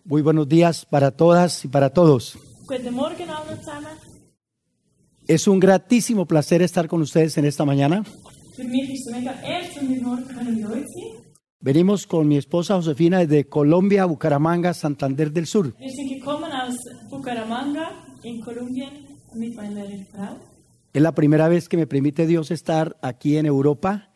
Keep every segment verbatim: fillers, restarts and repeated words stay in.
Muy buenos días para todas y para todos. Guten Morgen alle zusammen. Es un gratísimo placer estar con ustedes en esta mañana. Für mich ist es mega erst und heute Morgen können wir heute sein. Venimos con mi esposa Josefina desde Colombia, Bucaramanga, Santander del Sur. Wir sind gekommen aus Bucaramanga in Kolumbien mit meiner Frau. Es la primera vez que me permite Dios estar aquí en Europa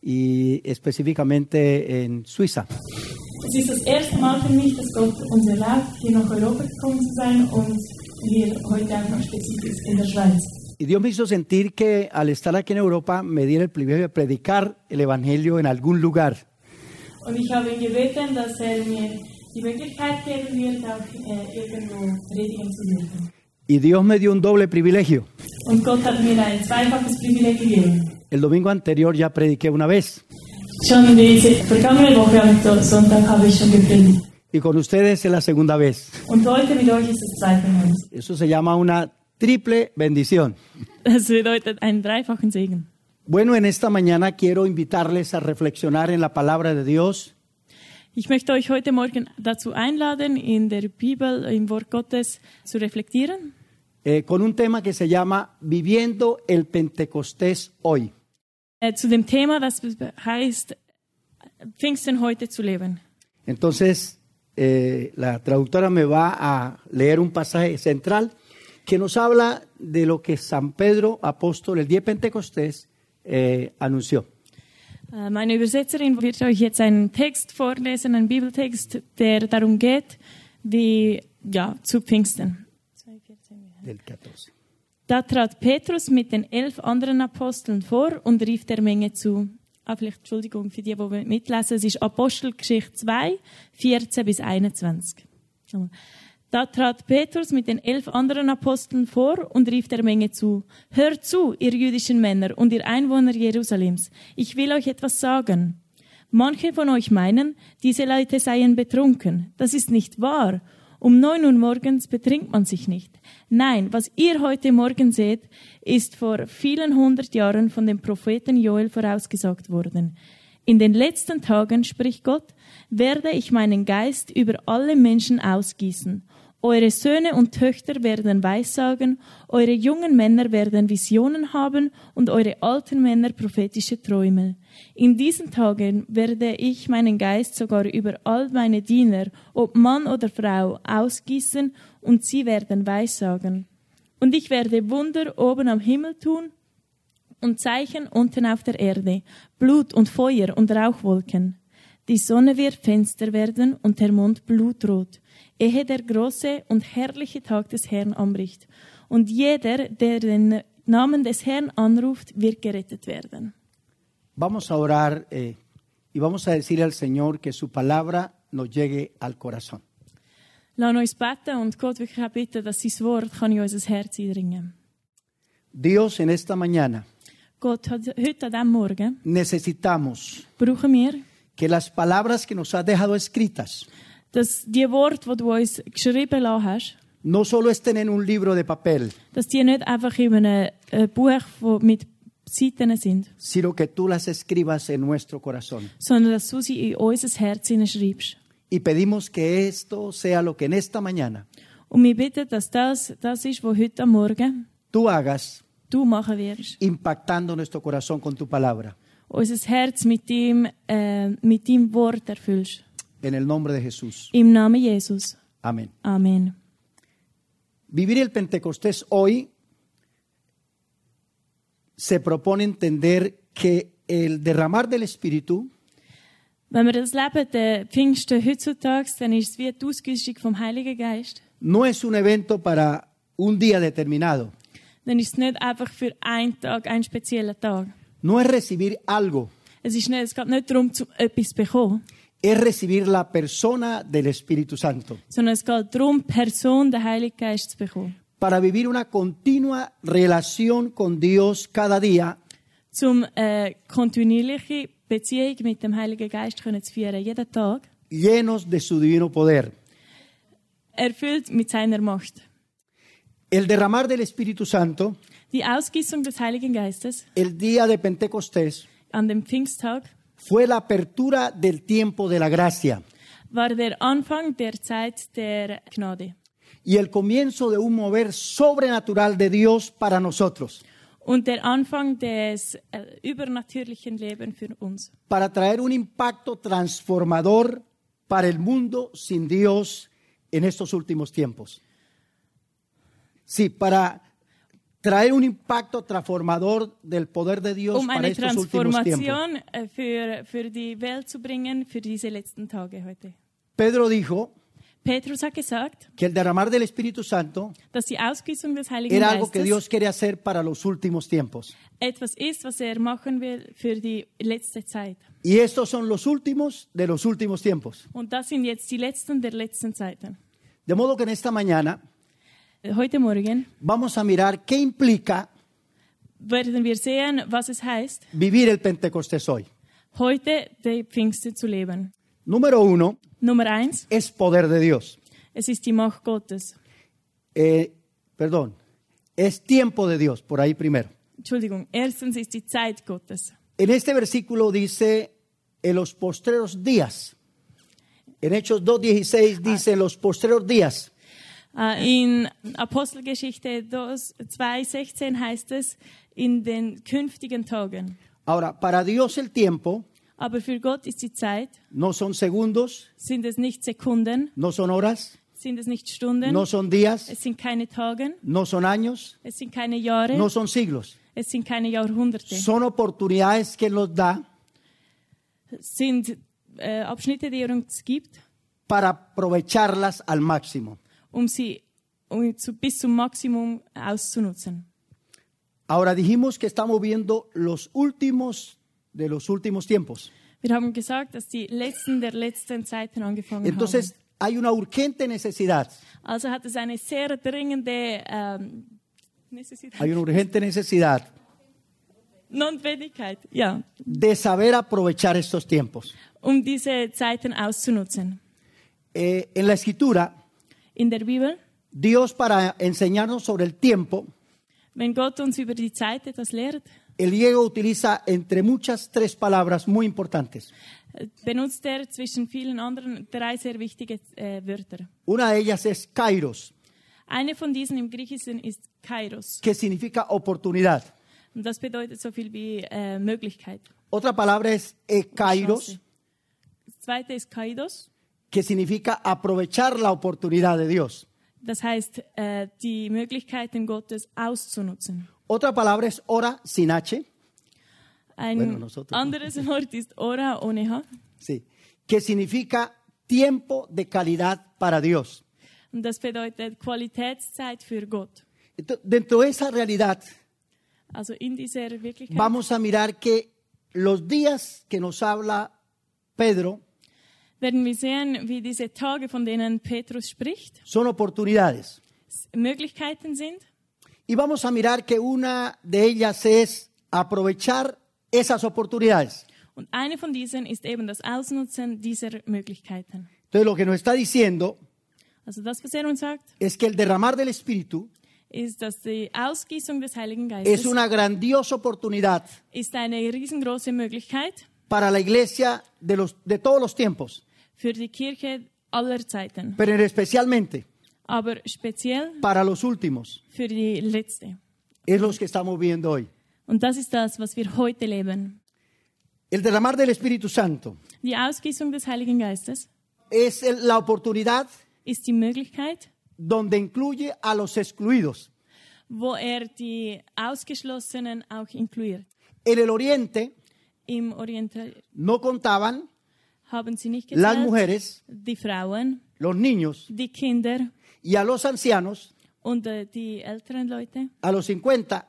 y específicamente en Suiza. Es ist das erste Mal für mich, dass Gott uns erlaubt, hier nach Europa gekommen zu sein und wir heute auch noch spezifisch in der Schweiz. Y Dios me hizo sentir que al estar aquí en Europa me diera el privilegio de predicar el Evangelio en algún lugar. Und ich habe ihn gebeten, dass er mir die Möglichkeit geben wird, auch äh, irgendwo predigen zu dürfen. Y Dios me dio un doble privilegio. Und Gott hat mir ein zweifaches Privileg gegeben. El domingo anterior ya prediqué una vez. Schon diese vergangene Woche am Sonntag habe ich schon gepredigt. Y con ustedes es la segunda vez. Und heute mit euch ist das zweite Mal. Eso se llama una triple bendición. Das bedeutet einen dreifachen Segen. Bueno, en esta mañana quiero invitarles a reflexionar en la palabra de Dios. Ich möchte euch heute Morgen dazu einladen, in der Bibel, im Wort Gottes zu reflektieren. Eh, con un tema que se llama Viviendo el Pentecostés hoy. Äh, zu dem Thema, das heißt, Pfingsten heute zu leben. Entonces, eh, la traductora me va a leer un pasaje central que nos habla de lo que San Pedro, apóstol, el día de Pentecostés, eh, anunció. Äh, meine Übersetzerin wird euch jetzt einen Text vorlesen, einen Bibeltext, der darum geht, wie, ja, zu Pfingsten. Del catorce. Da trat Petrus mit den elf anderen Aposteln vor und rief der Menge zu. Ah, vielleicht, Entschuldigung für die, die mitlesen, es ist Apostelgeschichte zwei, vierzehn bis einundzwanzig. Da trat Petrus mit den elf anderen Aposteln vor und rief der Menge zu. Hört zu, ihr jüdischen Männer und ihr Einwohner Jerusalems. Ich will euch etwas sagen. Manche von euch meinen, diese Leute seien betrunken. Das ist nicht wahr. Um neun Uhr morgens betrinkt man sich nicht. Nein, was ihr heute Morgen seht, ist vor vielen hundert Jahren von dem Propheten Joel vorausgesagt worden. In den letzten Tagen, spricht Gott, werde ich meinen Geist über alle Menschen ausgießen. Eure Söhne und Töchter werden Weissagen, eure jungen Männer werden Visionen haben und eure alten Männer prophetische Träume. In diesen Tagen werde ich meinen Geist sogar über all meine Diener, ob Mann oder Frau, ausgießen und sie werden Weissagen. Und ich werde Wunder oben am Himmel tun und Zeichen unten auf der Erde, Blut und Feuer und Rauchwolken. Die Sonne wird finster werden und der Mond blutrot, ehe der große und herrliche Tag des Herrn anbricht. Und jeder, der den Namen des Herrn anruft, wird gerettet werden. Vamos a orar eh, y vamos a decirle al Señor que su palabra nos llegue al corazón. Lass uns beten und Gott wirklich auch bitten, dass sein Wort kann in unser Herz eindringen. Dios, en esta mañana Gott, heute an diesem Morgen necesitamos brauchen wir, que las palabras que nos has dejado escritas dass die Worte, die du uns geschrieben lassen hast, no solo estén en un libro de papel, dass die nicht einfach in einem äh, Buch wo mit Seiten sind, sino que tú las escribas en nuestro corazón. sondern dass du sie in unser Herz hineinschreibst. Y pedimos que esto sea lo que en esta mañana Und wir bitten, dass das das ist, was heute am Morgen tú hagas, du machen wirst. impactando nuestro corazón con tu palabra. Unser Herz mit dem, äh, mit deinem Wort erfüllst. En el nombre de Jesús. Im Namen Jesus. Amén. Amen. Vivir el Pentecostés hoy se propone entender que el derramar del Espíritu Wenn wir das leben, der Pfingsten heutzutage, dann ist es wie die Ausgüssung vom Heiligen Geist. no es un evento para un día determinado. Dann ist es nicht einfach für einen Tag, einen speziellen Tag. No es recibir algo, Es, ist nicht, es geht nicht darum, zu etwas zu bekommen, es recibir la persona del Espíritu Santo. sondern es geht darum, die Person, den Heiligen Geist zu bekommen. Para vivir una continua relación con Dios cada día, Um eine kontinuierliche Beziehung mit dem Heiligen Geist können zu führen, jeden Tag, llenos de su divino poder. erfüllt mit seiner Macht. El derramar del Espíritu Santo, Die Ausgießung des Heiligen Geistes el día de Pentecostés, an dem Pfingsttag fue la apertura del tiempo de la gracia. war der Anfang der Zeit der Gnade y el comienzo de un mover sobrenatural de Dios para nosotros, und der Anfang des äh, übernatürlichen Lebens für uns, para traer un impacto transformador para el mundo sin Dios en estos últimos tiempos. Sí, para traer un impacto transformador del poder de Dios um para eine estos últimos tiempos. Transformation äh, für, für die Welt zu bringen, für diese letzten Tage heute. Pedro dijo Petrus hat gesagt, que el derramar del Espíritu Santo dass die Ausgießung des Heiligen era algo que Geistes Dios quiere hacer para los últimos tiempos. etwas ist, was er machen will für die letzte Zeit. Y estos son los últimos de los últimos tiempos. Und das sind jetzt die letzten der letzten Zeiten. De modo que en esta mañana Heute Morgen vamos a mirar qué implica werden wir sehen, was es heißt, vivir el Pentecostés hoy. heute die Pfingste zu leben. Número uno Nummer eins, es poder de Dios. es ist die Macht Gottes. Eh, perdón, es tiempo de Dios, por ahí primero. Entschuldigung, erstens ist die Zeit Gottes. En este versículo dice, en los postreros días. En Hechos dos dieciséis dice, en los postreros días. Uh, in Apostelgeschichte zwei sechzehn heißt es, in den künftigen Tagen. Ahora, para Dios el tiempo Aber für Gott ist die Zeit, no son segundos, sind es nicht Sekunden, no son horas, sind es nicht Stunden, no son días, es sind keine Tage, no son años, es sind keine Jahre, no son siglos. es sind keine Jahrhunderte. Son oportunidades que Él nos da Es sind äh, Abschnitte, die er uns gibt, para aprovecharlas al máximo. um sie um zu, bis zum Maximum auszunutzen. Ahora dijimos que estamos viendo los últimos de los últimos tiempos. Wir haben gesagt, dass die letzten der letzten Zeiten angefangen Entonces hay una urgente necesidad, haben. Also hat es eine sehr dringende ähm, Necessidad. hay una urgente necesidad Notwendigkeit, ja, de saber aprovechar estos tiempos. um diese Zeiten auszunutzen. Eh, en la Escritura, In der Bibel, Dios para enseñarnos sobre el tiempo, wenn Gott uns über die Zeit etwas lehrt, el griego utiliza entre muchas tres palabras muy importantes. äh, benutzt er zwischen vielen anderen drei sehr wichtige äh, Wörter. Una de ellas es kairos, Eine von diesen im Griechischen ist Kairos. que significa oportunidad. Und das bedeutet so viel wie äh, Möglichkeit. Otra palabra es ekairos, Chance. Das zweite ist Kaidos. que significa aprovechar la oportunidad de Dios. Das heißt, äh, die Möglichkeiten Gottes auszunutzen. Otra palabra es hora sin H, Ein Bueno, nosotros. anderes Wort ist Ora ohne H. sí, que significa tiempo de calidad para Dios. Und das bedeutet Qualitätszeit für Gott. Entonces, dentro de esa realidad Also in dieser Wirklichkeit vamos a mirar que los días que nos habla Pedro werden wir sehen, wie diese Tage, von denen Petrus spricht, son oportunidades. Möglichkeiten sind. Y vamos a mirar que una de ellas es aprovechar esas oportunidades. Und eine von diesen ist eben das Ausnutzen dieser Möglichkeiten. Entonces lo que nos está diciendo Also das, was er uns sagt, es que el derramar del Espíritu ist, dass die Ausgießung des Heiligen es Geistes una grandiosa oportunidad ist eine riesengroße Möglichkeit para la iglesia de, los, de todos los tiempos, für die Kirche aller Zeiten, pero especialmente aber speziell para los últimos. für die letzte. Es los que estamos viendo hoy. Und das ist das, was wir heute leben. El derramar del Espíritu Santo Die Ausgießung des Heiligen Geistes es el- la oportunidad ist die Möglichkeit, donde incluye a los excluidos. wo er die Ausgeschlossenen auch inkludiert. En el oriente Im Orient no contaban haben sie nicht las gezählt, mujeres, die Frauen, los niños die Kinder y a los ancianos, und äh, die älteren Leute, a los cincuenta,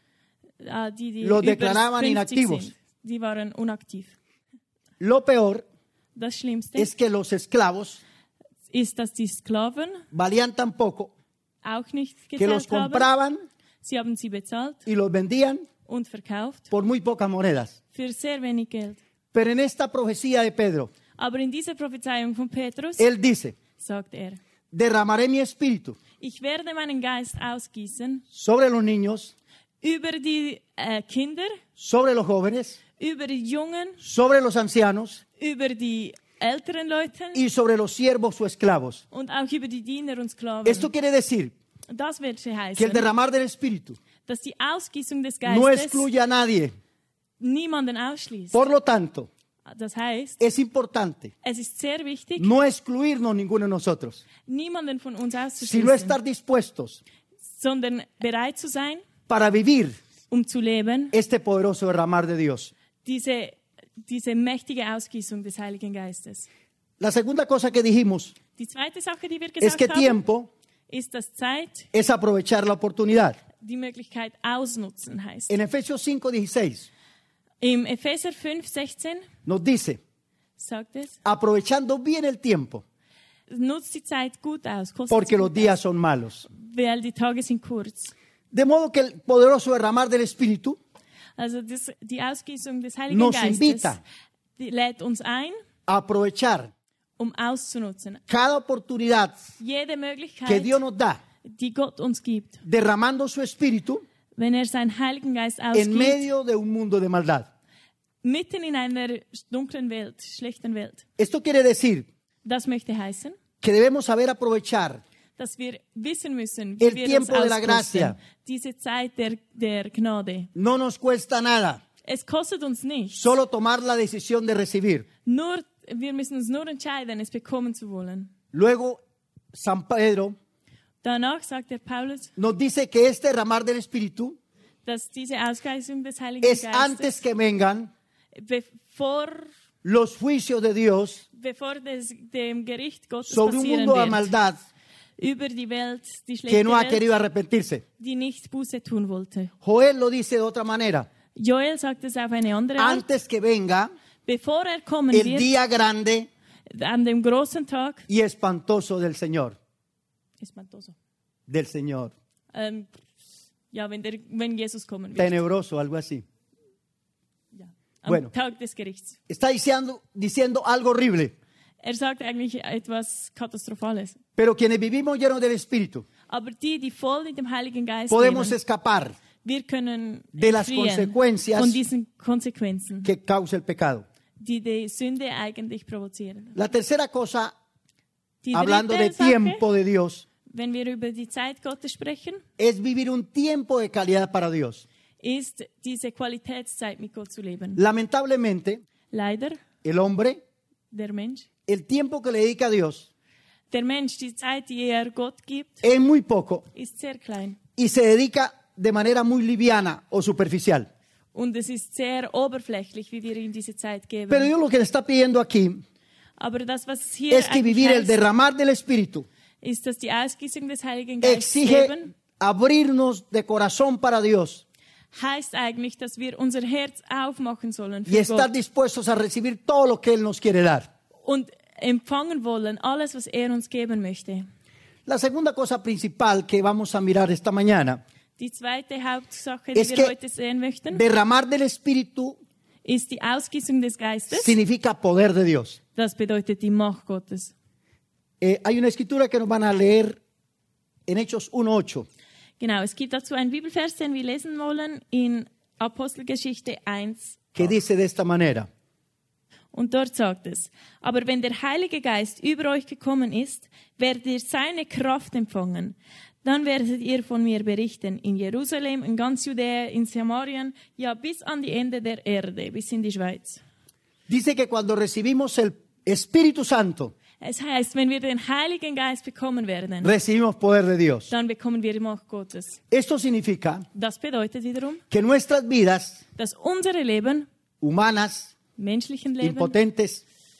äh, die, die Los über declaraban fünfzig inactivos. sind. Die waren unaktiv. Lo peor Das Schlimmste es que los esclavos ist, dass die Sklaven valían tan poco auch nicht que los gezählt haben. compraban Sie haben sie bezahlt y los vendían und verkauft por muy pocas monedas. für sehr wenig Geld. Pero en esta profecía de Pedro, Aber in dieser Prophezeiung von Petrus él dice, sagt er, derramaré mi espíritu ich werde meinen Geist ausgießen sobre los niños, über die äh, Kinder, sobre los jóvenes, über die Jungen, sobre los ancianos über die älteren Leuten y sobre los siervos o esclavos. und auch über die Diener und Sklaven. Esto quiere decir Das wird que el heißen, derramar del Espíritu dass die Ausgießung des no Geistes excluye a nadie. niemanden ausschließt. Por lo tanto, Das heißt, es importante es ist sehr wichtig, no excluirnos ninguno de nosotros, niemanden von uns sino auszuschließen, estar dispuestos sondern bereit zu sein, para vivir um zu leben, este poderoso derramar de Dios. diese, diese mächtige Ausgießung des Heiligen Geistes. La segunda cosa que dijimos Die zweite Sache, die wir es gesagt que haben, tiempo ist, dass Zeit es aprovechar la oportunidad. die Möglichkeit ausnutzen heißt. En Efesios cinco dieciséis Im Epheser fünf sechzehn nos dice, sagt es, aprovechando bien el tiempo, nutzt die Zeit gut aus, kostet porque sie los gut días son malos. aus, weil die Tage sind kurz. De modo que el poderoso derramar del Espíritu Also das, die Ausgießung des Heiligen Nos Geistes invita. die lädt uns ein, a aprovechar um auszunutzen. cada oportunidad Jede Möglichkeit, que Dios nos da, die Gott uns gibt, derramando su Espíritu wenn er seinen Heiligen Geist en ausgibt, medio de un mundo de maldad. mitten in einer dunklen Welt, schlechten Welt. Esto quiere decir Das möchte heißen, que debemos saber aprovechar dass wir wissen müssen, wie El wir tiempo das de la auskosten. gracia. Diese Zeit der, der Gnade. no nos cuesta nada, Es kostet uns nichts. solo tomar la decisión de recibir. Nur, wir müssen uns nur entscheiden, es bekommen zu wollen. Luego, San Pedro Danach sagt der Paulus, nos dice que este derramar del Espíritu dass diese Ausgießung des Heiligen es antes Geistes, que vengan bevor, los juicios de Dios bevor des, dem Gericht Gottes sobre un passieren mundo de wird, maldad über die Welt, die que schlechte no ha Welt, querido arrepentirse. die nicht Buße tun wollte. Joel lo dice de otra manera. Joel sagt es auf eine andere Art. Antes que venga Bevor er kommen el wird, día grande an dem großen Tag, y espantoso del Señor. espantoso. Del Señor. Ähm, ja, wenn, der, wenn Jesus kommen wird. Tenebroso, algo así. Ja. Am Bueno. Tag des Gerichts. Está diciendo, diciendo algo horrible. Er sagt eigentlich etwas Katastrophales. Pero quienes vivimos llenos del Espíritu, Aber die, die voll mit dem Heiligen Geist podemos leben, escapar wir können de las entfliehen consecuencias von diesen Konsequenzen, que causa el pecado. die die Sünde eigentlich provozieren. La tercera cosa, Die hablando de dritte Sache, tiempo de Dios, wenn wir über die Zeit Gottes sprechen, es vivir un tiempo de calidad para Dios. ist diese Qualitätszeit mit Gott zu leben. Lamentablemente, Leider, el hombre, der Mensch, el tiempo que le dedica a Dios der Mensch, die Zeit, die er Gott gibt, es muy poco ist sehr klein. y se dedica de manera muy liviana o superficial. Und es ist sehr oberflächlich, wie wir ihm diese Zeit geben. Pero Dios lo que le está pidiendo aquí Aber das, was es hier es que eigentlich vivir el heißt, derramar del Espíritu ist, dass die Ausgießung des Heiligen Geistes exige leben, abrirnos de corazón para Dios heißt eigentlich, dass wir unser Herz aufmachen sollen y für estar Gott dispuestos a recibir todo lo que Él nos quiere dar. und empfangen wollen, alles, was er uns geben möchte. La segunda cosa principal que vamos a mirar esta mañana, Die zweite Hauptsache, die es wir que heute sehen möchten, derramar del Espíritu ist die Ausgießung des Geistes. significa poder de Dios. Das bedeutet die Macht Gottes. Eh, hay una escritura que nos van a leer en Hechos uno ocho. Genau, es gibt dazu einen Bibelvers, den wir lesen wollen, in Apostelgeschichte eins. Que dice de esta manera: Und dort sagt es, aber wenn der Heilige Geist über euch gekommen ist, werdet ihr seine Kraft empfangen. Dann werdet ihr von mir berichten, in Jerusalem, in ganz Judäa, in Samarien, ja bis an die Ende der Erde, bis in die Schweiz. Dice que cuando recibimos el Espíritu Santo, Es heißt, wenn wir den Heiligen Geist bekommen werden, recibimos poder de Dios. dann bekommen wir die Macht Gottes. Esto significa Das bedeutet wiederum, que nuestras vidas dass unsere Leben, humanas, menschlichen Leben, impotentes,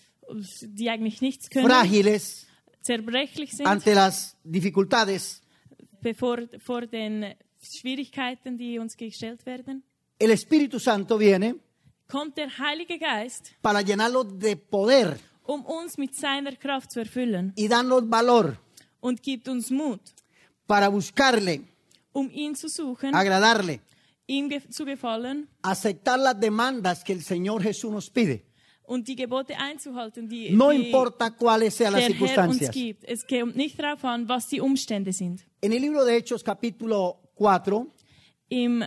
die eigentlich nichts können, frágiles, zerbrechlich sind, ante las dificultades, bevor vor den Schwierigkeiten, die uns gestellt werden, el Espíritu Santo viene kommt der Heilige Geist, para llenarlos de poder um uns mit seiner Kraft zu erfüllen y darnos valor und gibt uns Mut, para buscarle, um ihn zu suchen, agradarle, ihm ge zu gefallen aceptar las demandas que el Señor Jesús nos pide. und die Gebote einzuhalten, die, No die importa cuáles sean las der Herr uns circunstancias. gibt. Es kommt nicht darauf an, was die Umstände sind. En el libro de Hechos, capítulo cuatro, Im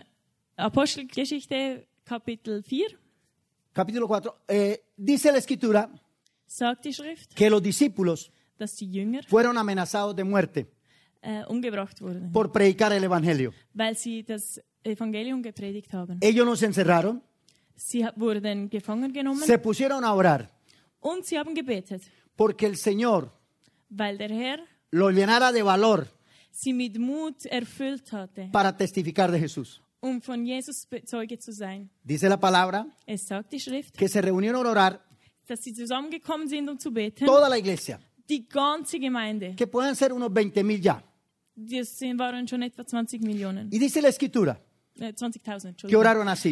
Apostelgeschichte Kapitel vier capítulo cuatro, eh, dice la Escritura sagt die Schrift, que los discípulos dass die Jünger fueron amenazados de muerte äh, umgebracht wurden, por predicar el evangelio. weil sie das Evangelium gepredigt haben. Ellos nos encerraron, Sie ha- wurden gefangen genommen se pusieron a orar und sie haben gebetet, porque el Señor weil der Herr lo llenara de valor sie mit Mut erfüllt hatte, para testificar de Jesús. um von Jesus Zeuge zu sein. Dice la palabra Es sagt die Schrift, que se reunieron a orar dass sie zusammengekommen sind, um zu beten. toda la iglesia, Die ganze Gemeinde. que pueden ser unos veinte mil ya. Das sind- waren schon etwa zwanzig Millionen. Y dice la escritura Äh, zwanzigtausend, que Entschuldigung. oraron así: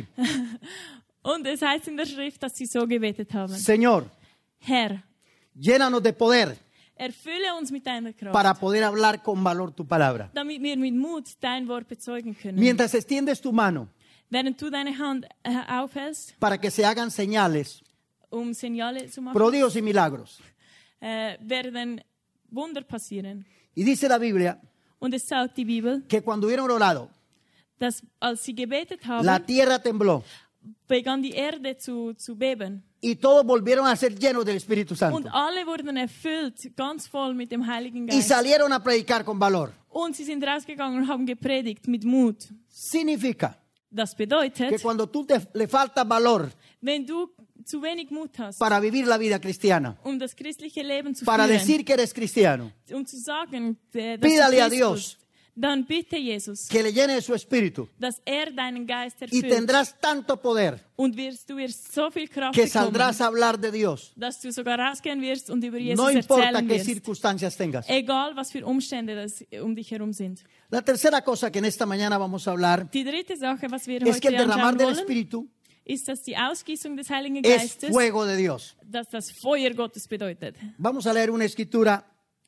Und es heißt in der Schrift, dass sie so gebetet haben. Señor, Herr, llénanos de poder erfülle uns mit deiner Kraft, para poder hablar con valor tu palabra. damit wir mit Mut dein Wort bezeugen können. Mientras extiendes tu mano Während du deine Hand äh, aufhältst, para que se hagan señales, um Signale zu machen, prodigios y milagros. äh, werden Wunder passieren. Y dice la Biblia Und es sagt die Bibel, que cuando hubieron orado, dass als sie gebetet haben, la tierra tembló begann die Erde zu, zu beben. y todos volvieron a ser llenos del Espíritu Und Santo. alle wurden erfüllt, ganz voll mit dem Heiligen Y Geist. salieron a predicar con valor. Und sie sind rausgegangen und haben gepredigt mit Mut. Significa Das que bedeutet, cuando tú te, le falta valor wenn du zu wenig Mut hast, para vivir la vida cristiana, um das christliche Leben zu para führen, decir que eres cristiano, um zu sagen, äh, dass pídale du a Christus, Dios dann bitte Jesus, que le llene de su espíritu dass er deinen Geist y erfüllt. tendrás tanto poder Und wirst, du wirst so viel Kraft que bekommen, saldrás a hablar de Dios, dass du sogar rausgehen wirst und über Jesus no importa erzählen qué wirst. circunstancias tengas. Egal, was für Umstände das um dich herum sind. La tercera cosa que en esta mañana vamos a hablar Die dritte Sache, was wir es que el heute derramar anschauen del wollen, Espíritu ist, dass die Ausgießung des Heiligen es Geistes, fuego de Dios. dass das Feuer Gottes bedeutet. Vamos a leer una escritura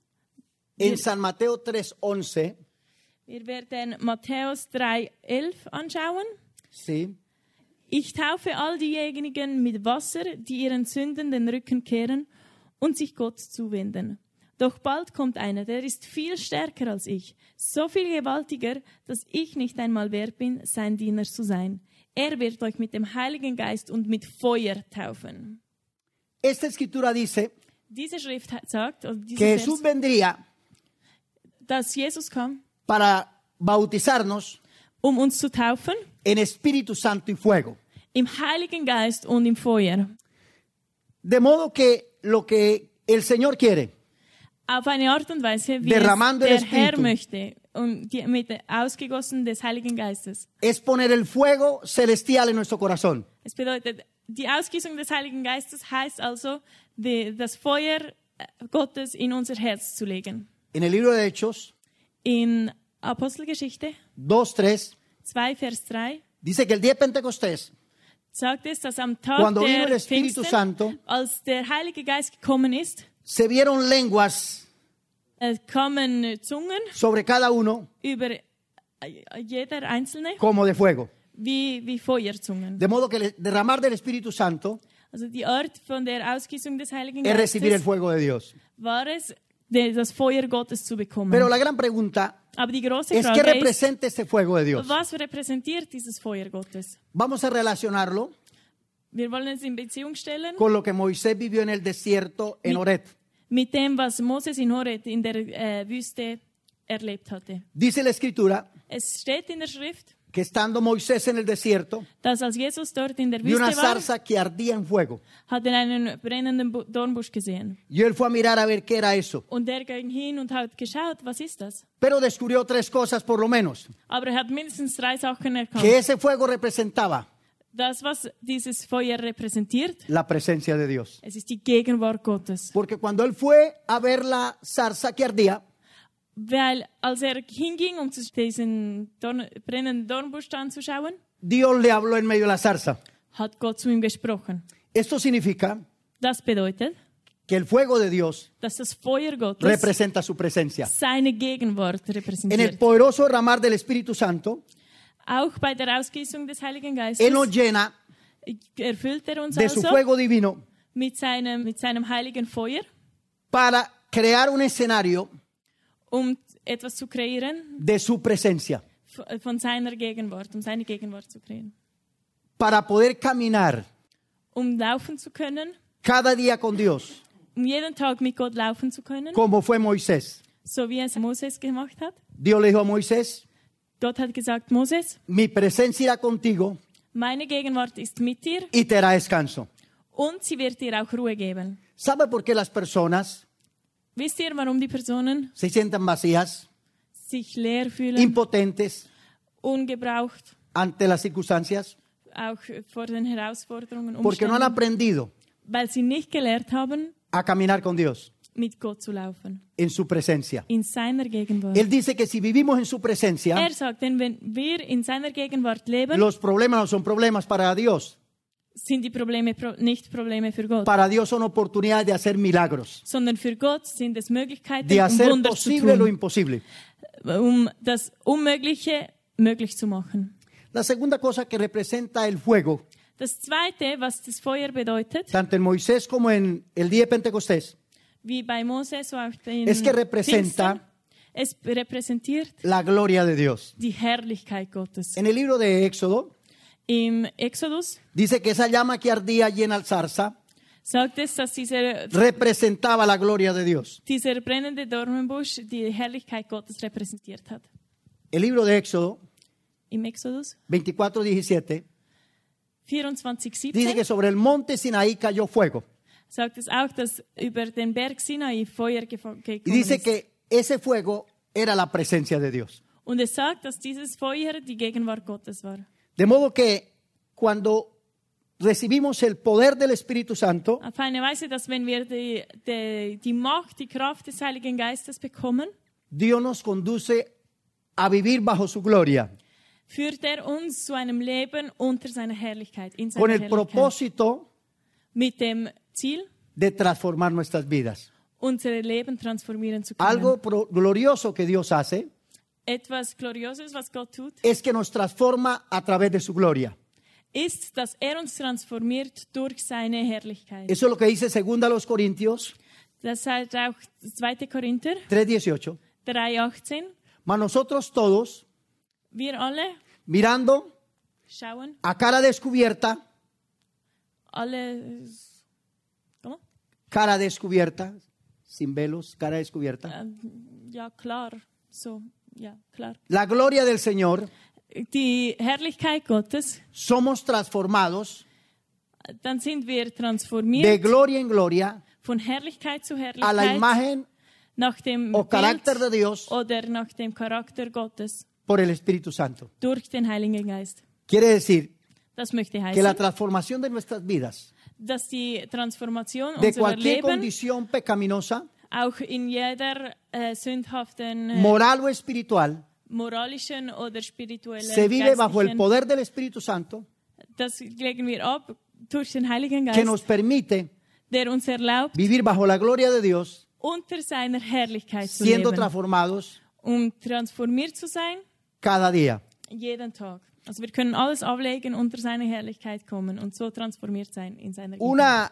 en San Mateo tres once. Wir werden Matthäus drei elf anschauen. Sí. Ich taufe all diejenigen mit Wasser, die ihren Sünden den Rücken kehren und sich Gott zuwenden. Doch bald kommt einer, der ist viel stärker als ich, so viel gewaltiger, dass ich nicht einmal wert bin, sein Diener zu sein. Er wird euch mit dem Heiligen Geist und mit Feuer taufen. Esta escritura dice Diese Schrift sagt, also que dieser Jesús Vers, vendría dass Jesus kam, para bautizarnos um uns zu taufen, en Espíritu Santo y fuego. im Heiligen Geist und im Feuer. De modo que lo que el Señor quiere Auf eine Art und Weise, wie Derramando el es der Herr Espíritu. möchte, und die, mit der ausgegossen des Heiligen Geistes. es poner el fuego celestial en nuestro corazón. Es bedeutet, die Ausgießung des Heiligen Geistes heißt also, die, das Feuer Gottes in unser Herz zu legen. En el libro de Hechos In Apostelgeschichte dos tres zwei, Vers drei dice que el día de Pentecostés, sagt es, dass am Tag Cuando vino el der Espíritu Pfingsten, Santo, als der Heilige Geist gekommen ist, se vieron lenguas äh, kamen Zungen sobre cada uno über äh, jeder Einzelne, como de fuego. wie, wie Feuerzungen. De modo que el derramar del Espíritu Santo Also die Art von der Ausgießung des Heiligen es recibir el Geistes fuego de Dios. war es, de- das Feuer Gottes zu bekommen. Pero la gran pregunta Aber die große es qué Frage ist, representa ese fuego de Dios. was repräsentiert dieses Feuer Gottes? Vamos a relacionarlo Wir wollen es in Beziehung stellen con lo que Moisés vivió en el desierto en Oret. mit dem, was Moses in Horeb in der äh, Wüste erlebt hatte. Dice la Escritura Es steht in der Schrift, que estando Moisés en el desierto, dass als Jesus dort in der vio Wüste una war, zarza que ardía en fuego. hat er einen brennenden Bu- Dornbusch gesehen. Y él fue a mirar a ver qué era eso. Und er ging hin und hat geschaut, was ist das? Pero descubrió tres cosas por lo menos. Aber er hat mindestens drei Sachen erkannt. Que ese fuego representaba Das, was dieses Feuer repräsentiert, la presencia de Dios. es ist die Gegenwart Gottes. Porque cuando él fue a ver la zarza que ardía, Weil als er hinging, um zu diesen Dorn, brennenden Dornbusch anzuschauen, Dios le habló en medio de la zarza. hat Gott zu ihm gesprochen. Esto significa Das bedeutet, que el fuego de Dios dass das Feuer Gottes representa su presencia. seine Gegenwart En el repräsentiert. poderoso derramar del Espíritu Santo, Auch bei der Ausgießung des Heiligen Él Geistes nos llena erfüllt er uns de su also fuego divino mit seinem, mit seinem heiligen Feuer, para crear un escenario um etwas zu kreieren de su presencia, v- von seiner Gegenwart, um seine Gegenwart zu kreieren. para poder caminar Um laufen zu können, cada día con Dios, um jeden Tag mit Gott laufen zu können, como fue Moisés. so wie es Moses gemacht hat. Dios le dijo a Moisés, Gott hat gesagt, Moses, mi presencia irá contigo meine Gegenwart ist mit dir y te hará descanso. und sie wird dir auch Ruhe geben. ¿Sabe por qué las personas Wisst ihr, warum die Personen se sientan vacías, sich leer fühlen, impotentes ungebraucht, ante las circunstancias? auch vor den Herausforderungen, Porque no han Umständen? aprendido Weil sie nicht gelernt haben, a caminar con Dios mit Gott zu laufen, en su presencia. in seiner Gegenwart. Él dice que si vivimos en su presencia, Er sagt, denn wenn wir in seiner Gegenwart leben, los problemas no son problemas para Dios. sind die Probleme pro nicht Probleme für Gott, Para Dios son oportunidades de hacer milagros, sondern für Gott sind es Möglichkeiten, de um hacer Wunder zu posible lo tun, imposible. um das Unmögliche möglich zu machen. La segunda cosa que representa el fuego, Das Zweite, was das Feuer bedeutet, tanto en Moisés como en el día de Pentecostés, wie bei Moses, so auch in es que representa Pfingsten, es repräsentiert la gloria de Dios. die Herrlichkeit Gottes. En el libro de Éxodo Im Exodus dice que esa llama que ardía allí en Alzarza sagt es, dass dieser, representaba la gloria de Dios. dieser brennende Dornenbusch die Herrlichkeit Gottes repräsentiert hat. El libro de Éxodo Im Exodus veinticuatro diecisiete vierundzwanzig dice siebzehn que sobre el monte Sinaí cayó fuego. sagt es auch, dass über den Berg Sinai Feuer gefo- Y gekommen dice ist. que ese fuego era la presencia de Dios. Und es sagt, dass dieses Feuer die Gegenwart Gottes war. De modo que cuando recibimos el poder del Espíritu Santo, Auf eine Weise, dass wenn wir die, die, die Macht, die Kraft des Heiligen Geistes bekommen, Dios nos conduce a vivir bajo su gloria, führt er uns zu einem Leben unter seiner Herrlichkeit, in seiner con el Herrlichkeit, propósito mit dem Ziel, de transformar nuestras vidas. unser Leben transformieren zu können. Algo pro- glorioso que Dios hace Etwas Glorioses, was Gott tut, es que nos transforma a través de su gloria. ist, dass er uns transformiert durch seine Herrlichkeit. Eso es lo que dice segunda a los Corintios Das sagt auch zweiter Korinther tres dieciocho. drei achtzehn. Mas nosotros todos, Wir alle mirando schauen, a cara descubierta, alle, ¿cómo? cara descubierta, sin velos, cara descubierta, Ähm, Ja, klar, so, ja, klar. la gloria del Señor, Die Herrlichkeit Gottes, somos transformados dann sind wir de transformiert gloria en gloria von Herrlichkeit zu a la Herrlichkeit imagen nach dem o carácter de Bild Dios oder nach dem Charakter Gottes por el Espíritu Santo. durch den Heiligen Geist. Quiere decir Das möchte que la heißen, transformación de nuestras vidas, dass die Transformation de unserer cualquier Leben condición pecaminosa, auch in jeder äh, sündhaften, äh, moral o espiritual, moralischen oder spirituellen se vive bajo el geistlichen, poder del Espíritu Santo das legen wir ab durch den Heiligen que Geist, nos permite der uns erlaubt, vivir bajo la gloria de Dios, unter seiner Herrlichkeit zu siendo leben, transformados um transformiert zu sein, cada día. jeden Tag. Also wir können alles ablegen, unter seine Herrlichkeit kommen und so transformiert sein in seiner Gegenwart. Una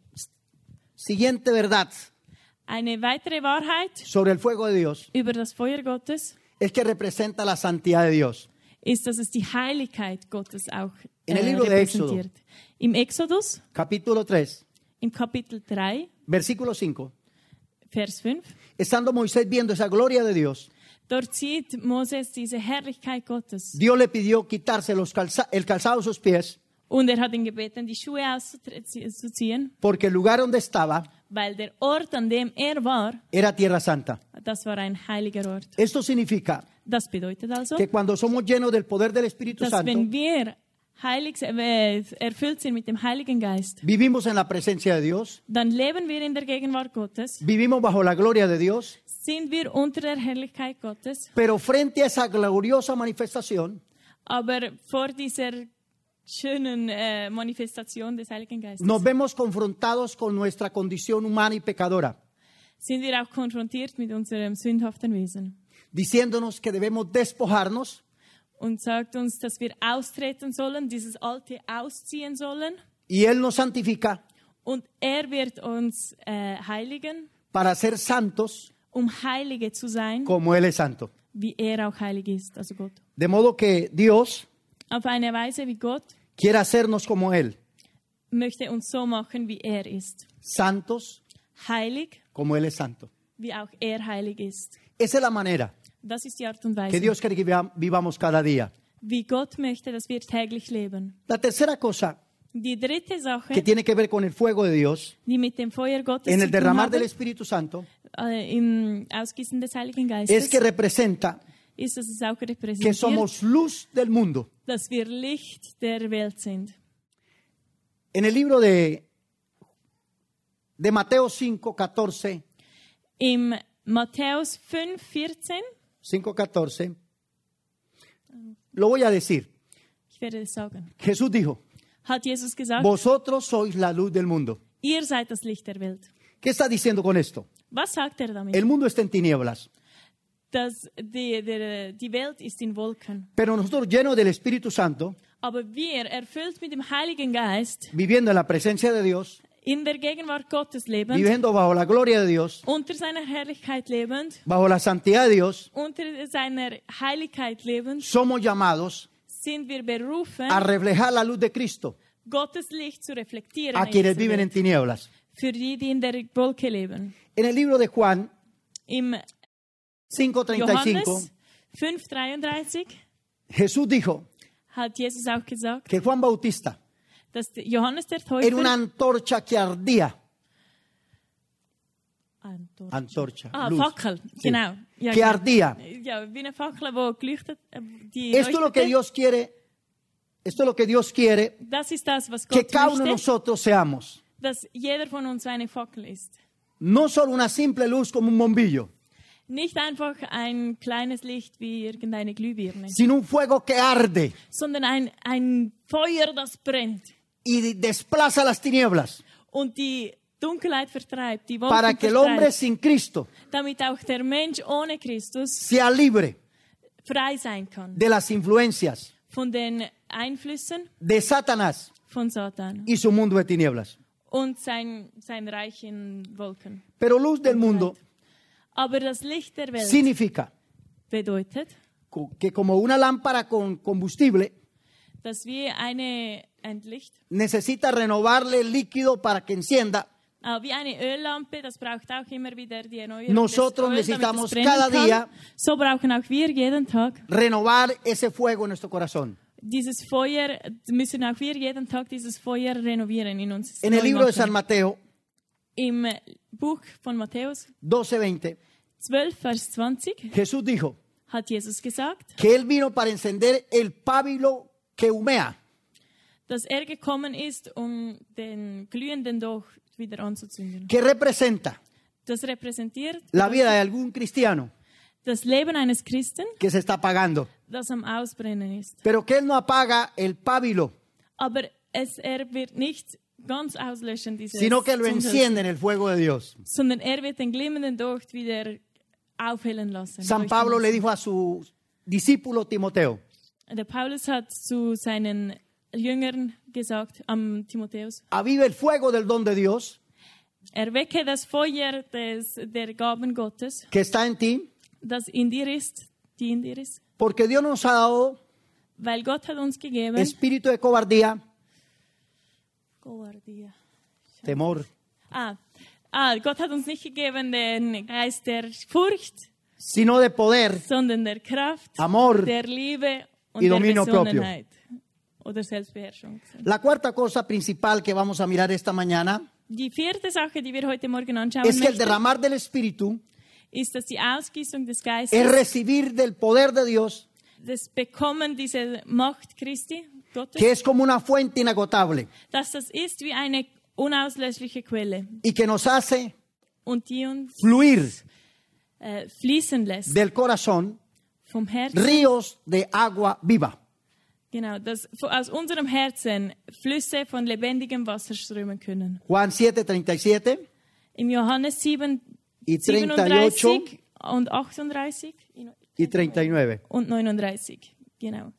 siguiente verdad Eine weitere Wahrheit sobre el fuego de Dios über das Feuer Gottes es que representa la santidad de Dios. ist, dass es die Heiligkeit Gottes auch En el äh, libro de repräsentiert. Im Exodus, Capítulo tres, im Kapitel drei, versículo cinco. Vers fünf, Estando Moisés viendo esa gloria de Dios, dort sieht Moses diese Herrlichkeit Gottes. Dios le pidió quitarse los calza- el calzado de sus pies, Und er hat ihn gebeten, die Schuhe auszuziehen, porque el lugar donde estaba weil der Ort, an dem er war, era tierra santa. das war ein heiliger Ort. Esto significa Das bedeutet also, que cuando somos llenos del poder del Espíritu dass Santo, wenn wir heilig, äh, erfüllt sind mit dem Heiligen Geist, vivimos en la presencia de Dios, dann leben wir in der Gegenwart Gottes, vivimos bajo la gloria de Dios, sind wir unter der Herrlichkeit Gottes, pero frente a esa gloriosa manifestación, aber vor dieser schönen äh, Manifestation des Heiligen Geistes nos vemos confrontados con nuestra condición humana y pecadora, sind wir auch konfrontiert mit unserem sündhaften Wesen diciéndonos que debemos despojarnos und sagt uns, dass wir austreten sollen, dieses Alte ausziehen sollen, y Él nos santifica und er wird uns äh, heiligen, para ser santos um Heilige zu sein, como Él es santo. wie er auch heilig ist, also Gott. De modo que Dios Auf eine Weise wie Gott quiere hacernos como Él, möchte uns so machen, wie er ist. santos, heilig, como Él es santo. wie auch er heilig ist. Esa es la manera Das ist die Art und Weise, que Dios quiere que viva- vivamos cada día. wie Gott möchte, dass wir täglich leben. La tercera cosa Die dritte Sache, que tiene que ver con el fuego de Dios, die mit dem Feuer Gottes en zu el tun derramar haben, del Espíritu Santo, äh, im Ausgießen des Heiligen es Geistes, que representa ist, dass es auch que repräsentiert, somos luz del mundo. dass wir Licht der Welt sind. En el libro de, de Mateo cinco, catorce, Im Matthäus fünf, vierzehn, cinco, catorce, lo voy a decir. ich werde es sagen, Jesús dijo, hat Jesus gesagt, vosotros sois la luz del mundo. ihr seid das Licht der Welt. ¿Qué está diciendo con esto? Was sagt er damit? El mundo está en tinieblas, Dass die, die, die Welt ist in Wolken. pero nosotros llenos del Espíritu Santo, Aber wir, erfüllt mit dem Heiligen Geist, viviendo en la presencia de Dios, in der Gegenwart Gottes lebend, viviendo bajo la gloria de Dios, unter seiner Herrlichkeit lebend, bajo la santidad de Dios, unter seiner Heiligkeit lebend, somos llamados sind wir berufen, a reflejar la luz de Cristo Gottes Licht zu reflektieren a in quienes dieser viven en Welt, tinieblas. für die, die in der Wolke leben. En el libro de Juan Im cinco, treinta y cinco, Johannes fünf, dreiunddreißig Jesús dijo hat Jesus auch gesagt, que Juan Bautista dass der Johannes der era una Täufer antorcha que ardía. Antor- Antorcha, Ah, luz. Fackel, Sí. genau. Ja, Que genau. ardía. Ja, wie eine Fackel, die geleuchtet, äh, die Esto es lo que leuchtete. Dios quiere, esto es lo que Dios quiere Das ist das, was que Gott cada uno de möchte, nosotros seamos. dass jeder von uns eine Fackel ist. No solo una simple luz como un bombillo, Nicht einfach ein kleines Licht wie irgendeine Glühbirne, sino un fuego que arde sondern ein, ein Feuer, das brennt y desplaza las tinieblas und die Dunkelheit vertreibt, die Wolken para que el hombre vertreibt, sin Cristo damit auch der Mensch ohne Christus sea libre frei sein kann de las influencias von den Einflüssen de Satanás von Satan y su mundo de tinieblas. und sein, sein Reich in Wolken. Pero luz del mundo Aber das Licht der Welt significa bedeutet, co- que como una lámpara con combustible dass wir eine, ein Licht, necesita renovarle el líquido para que encienda, äh, wie eine Öllampe, das braucht auch immer wieder die Erneuerung nosotros des Öls, damit necesitamos es brennen cada kann. día So brauchen auch wir jeden Tag renovar ese fuego en nuestro corazón. dieses Feuer, müssen auch wir jeden Tag dieses Feuer renovieren in uns. En el neu libro de machen. San Mateo Im Buch von Matthäus doce veinte, zwölf, Vers zwanzig Jesús dijo hat Jesus gesagt, que Él vino para encender el pábilo que humea. dass er gekommen ist, um den glühenden Docht wieder anzuzünden. Que representa Das repräsentiert la vida de algún cristiano das Leben eines Christen, que se está apagando, das am Ausbrennen ist. pero que Él no apaga el pábilo, Aber es, er wird nicht ganz auslöschen, dieses sino que lo Zündholz, enciende en el fuego de Dios. sondern er wird den glimmenden Docht wieder aufhellen lassen. San leuchten Pablo le lassen. dijo a su discípulo Timoteo, Der Paulus hat zu seinen Jüngern gesagt, am Timotheus, aviva el fuego del don de Dios erwecke das Feuer des, der Gaben Gottes, que está en ti, das in dir ist, die in dir ist, porque Dios nos ha dado weil Gott hat uns gegeben, espíritu de cobardía, Cobardía. temor, Ah, ah, Gott hat uns nicht gegeben den Geist der Furcht, sino de poder, sondern der Kraft, amor der Liebe und y der dominio propio. Besonnenheit oder Selbstbeherrschung. La cuarta cosa principal que vamos a mirar esta mañana Die vierte Sache, die wir heute Morgen anschauen es que el möchten, derramar del Espíritu ist, dass die Ausgießung des es Geistes, recibir del poder de Dios, das Bekommen dieser Macht Christi, Gottes, que es como una fuente inagotable dass das ist wie eine unauslöschliche Quelle y que nos hace und die uns fluir äh, fließen lässt del corazón vom Herzen. ríos de agua viva. Genau, dass aus unserem Herzen Flüsse von lebendigem Wasser strömen können. Juan siete, treinta y siete Im Johannes sieben, y treinta y ocho siebenunddreißig und achtunddreißig y treinta y nueve. und neununddreißig. Genau.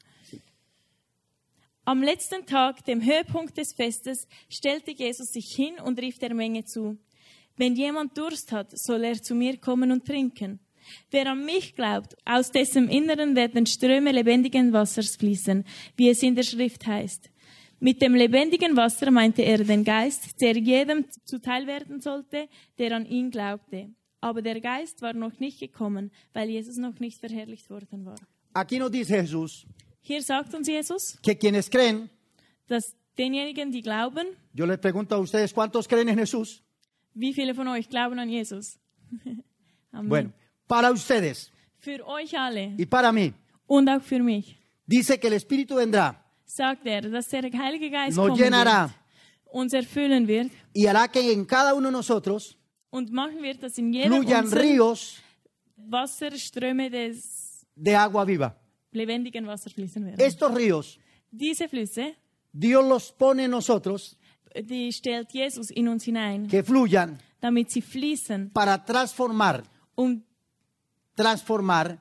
Am letzten Tag, dem Höhepunkt des Festes, stellte Jesus sich hin und rief der Menge zu: Wenn jemand Durst hat, soll er zu mir kommen und trinken. Wer an mich glaubt, aus dessen Inneren werden Ströme lebendigen Wassers fließen, wie es in der Schrift heißt. Mit dem lebendigen Wasser meinte er den Geist, der jedem zuteil werden sollte, der an ihn glaubte. Aber der Geist war noch nicht gekommen, weil Jesus noch nicht verherrlicht worden war. Aquí nos dice Jesús Hier sagt uns Jesus, que quienes creen, dass denjenigen, die glauben, yo les pregunto a ustedes, ¿cuántos creen en Jesús? wie viele von euch glauben an Jesus? Amen. Bueno, para ustedes Für euch alle y para mí, und auch für mich dice que el Espíritu vendrá, sagt er, dass der Heilige Geist nos kommen llenará wird, uns erfüllen wird y hará que en cada uno de nosotros und machen wird, dass in jedem fluyan unserer ríos Wasserströme des de agua viva. lebendigen Wassers fließen werden. Estos ríos, Diese Flüsse, Dios los pone en nosotros die stellt Jesus in uns hinein, que fluyan damit sie fließen, para transformar, um, transformar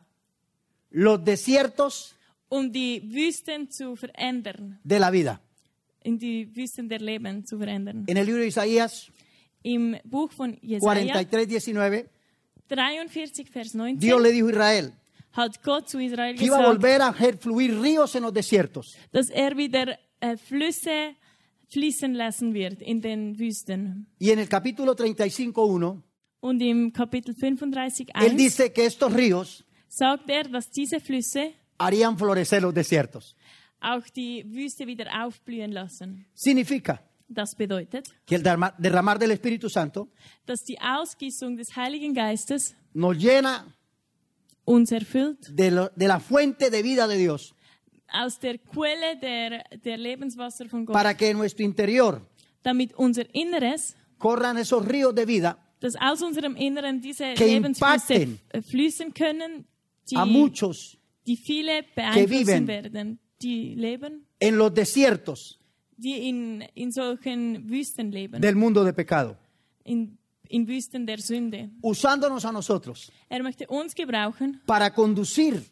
los desiertos um die Wüsten zu verändern, de la vida. in die Wüsten der Leben zu verändern. En el libro de Isaías Im Buch von Jesaja cuarenta y tres, diecinueve, dreiundvierzig, Vers neunzehn, Dios le dijo a Israel hat Gott zu Israel que iba a gesagt, volver a hacer fluir ríos en los desiertos. dass er wieder äh, Flüsse fließen lassen wird in den Wüsten. Y en el capítulo treinta y cinco, uno, Und im Kapitel fünfunddreißig, él eins dice que estos ríos sagt er, dass diese Flüsse harían florecer los desiertos. auch die Wüste wieder aufblühen lassen. Significa Das bedeutet, que el derma- derramar del Espíritu Santo dass die Ausgießung des Heiligen Geistes nos llena uns erfüllt, de, lo- de la fuente de vida de Dios aus der Quelle der, der Lebenswasser von Gott, para que en nuestro interior damit unser Inneres, corran esos ríos de vida dass aus unserem Inneren diese Que Lebensflüsse impacten äh, fließen können, die, a muchos die viele viven beeinflussen werden, die leben, en los desiertos die in, in solchen Wüsten leben, del mundo de pecado, in, in Wüsten der Sünde. usándonos a nosotros Er möchte uns gebrauchen, para conducir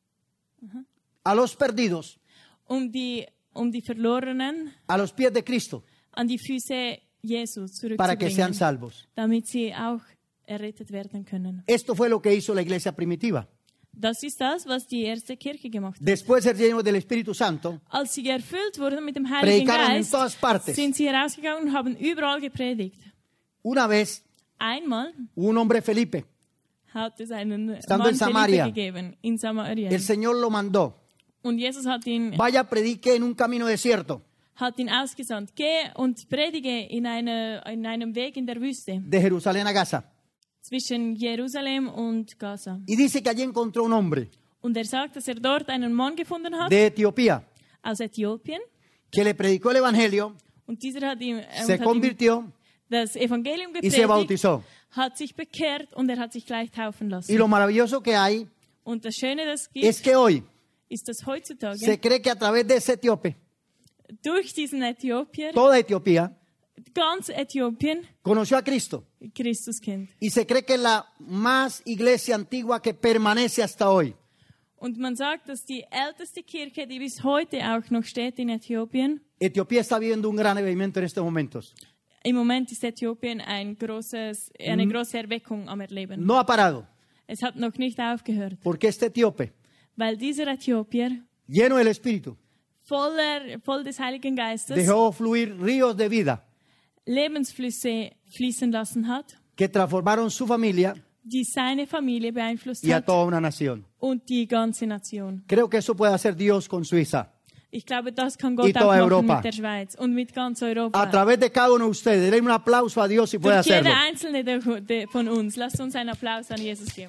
a los perdidos um die, um die Verlorenen a los pies de Cristo an die Füße Jesus para que sean zurückzubringen, salvos. damit sie auch errettet werden können. Esto fue lo que hizo la iglesia primitiva. Das ist das, was die erste Kirche gemacht hat. Después de ser llenos del Espíritu Santo, Als sie erfüllt wurden mit dem Heiligen predicaron en Geist, todas partes. sind sie herausgegangen und haben überall gepredigt. Una vez, Einmal un hombre Felipe, hat es einen Estando Mann en Samaria, Felipe gegeben in Samaria. el Señor lo mandó. Und Jesus hat ihn, Vaya, predique en un camino desierto hat ihn ausgesandt. Geh und predige in, eine, in einem Weg in der Wüste de Jerusalén a Gaza. zwischen Jerusalem und Gaza. Y dice que allí encontró un hombre Und er sagt, dass er dort einen Mann gefunden hat de Etiopía aus Äthiopien. que le predicó el Evangelio, Und dieser hat ihm, äh, se hat ihm convirtió das Evangelium y se gepredigt, bautizó. hat sich bekehrt und er hat sich gleich taufen lassen. Y lo maravilloso que hay Und das Schöne, das gibt, es que hoy ist, dass heutzutage se cree que a través de ese etíope, durch diesen Äthiopier toda Etiopía ganz Äthiopien conoció a Cristo. Christus kennt. Y se cree que es la más iglesia antigua que permanece hasta hoy. Und man sagt, dass die älteste Kirche, die bis heute auch noch steht in Äthiopien, Etiopía está viviendo un gran avivamiento en estos momentos. im Moment ist Äthiopien ein großes, eine große Erweckung am Erleben. No ha parado, Es hat noch nicht aufgehört, porque este etíope, weil dieser Äthiopier lleno del Espíritu, voller, voll des Heiligen Geistes dejó fluir ríos de vida Lebensflüsse fließen lassen hat, que transformaron su familia die seine Familie beeinflusst y a hat toda una nación. und die ganze Nation. Creo que eso puede hacer Dios con Suiza. Ich glaube, das kann Y Gott auch toda machen Europa. mit der Schweiz und mit ganz Europa. A través de cada uno de ustedes, denle un aplauso a Dios si puede Durch jede hacerlo. einzelne de, de, von uns. Lasst uns einen Applaus an Jesus geben.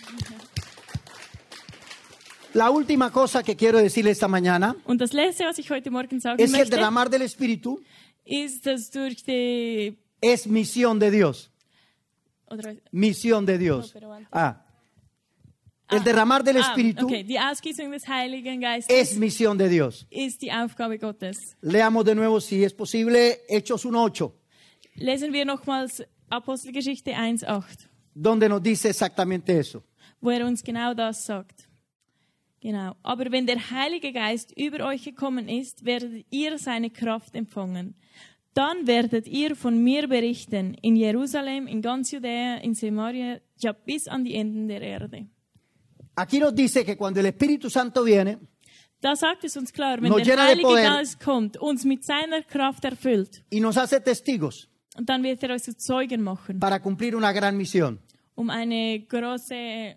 La última cosa que quiero decirle esta mañana Und das Letzte, was ich heute Morgen sagen es que el möchte, derramar del Espíritu ist, dass durch die... es misión de Dios. Oder, Misión de Dios. No, pero antes. Ah. El derramar del ah, Espíritu okay. Die Ausgießung des Heiligen Geistes es misión de Dios. ist die Aufgabe Gottes. Leamos de nuevo, si es posible, Hechos uno ocho, Lesen wir nochmals Apostelgeschichte eins acht, donde nos dice exactamente eso. wo er uns genau das sagt. Genau. Aber wenn der Heilige Geist über euch gekommen ist, werdet ihr seine Kraft empfangen. Dann werdet ihr von mir berichten, in Jerusalem, in ganz Judäa, in Samaria, ja bis an die Enden der Erde. Aquí nos dice que cuando el Espíritu Santo viene, Da sagt es uns klar, wenn Nos der llena de Heilige poder. Geist kommt, uns mit seiner Kraft erfüllt, y nos hace testigos und dann wird er uns zu Zeugen machen, para cumplir una gran misión. um eine große